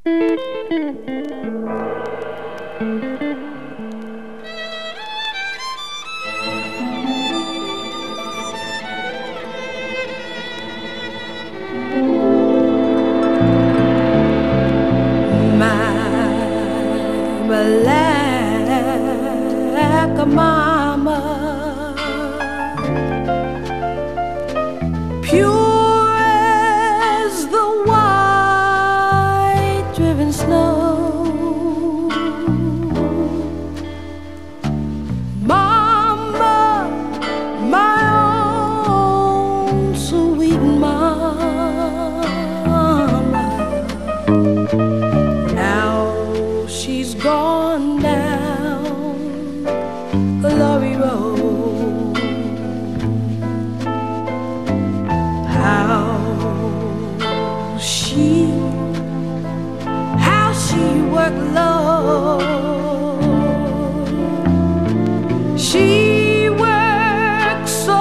Black mama, pure as the white driven snow. Mama, my own sweet mama, now she's gone down Glory Road. How she worked low. She worked so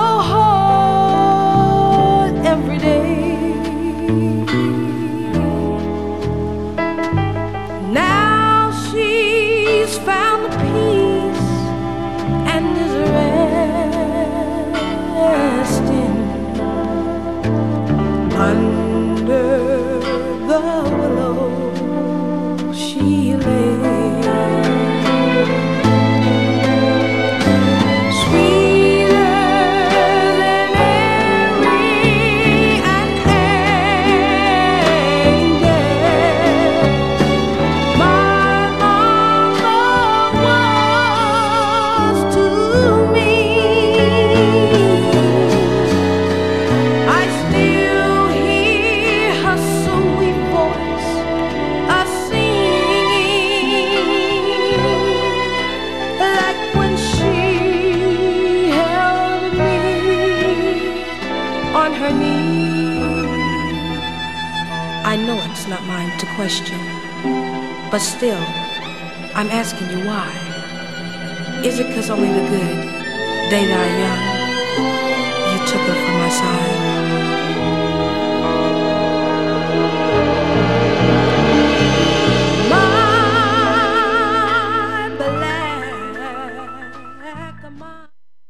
hard every day. Now she's found the peace and is resting under the willow. She lay, sweeter than every an angel. My mama was to me. I still hear her sweet voice singing, like when she held me on her knee. I know it's not mine to question, but still, I'm asking you why. Is it 'cause only the good, they that are young, you took her from my side?